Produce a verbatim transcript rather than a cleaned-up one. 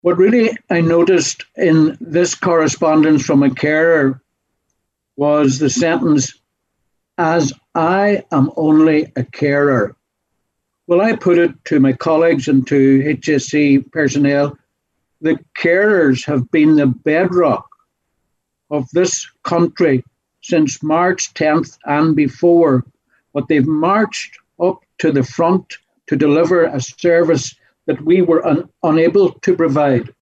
What really I noticed in this correspondence from a carer was the sentence, as I am only a carer. Well, I put it to my colleagues and to H S C personnel, the carers have been the bedrock of this country since March tenth and before, but they've marched up to the front to deliver a service that we were un- unable to provide.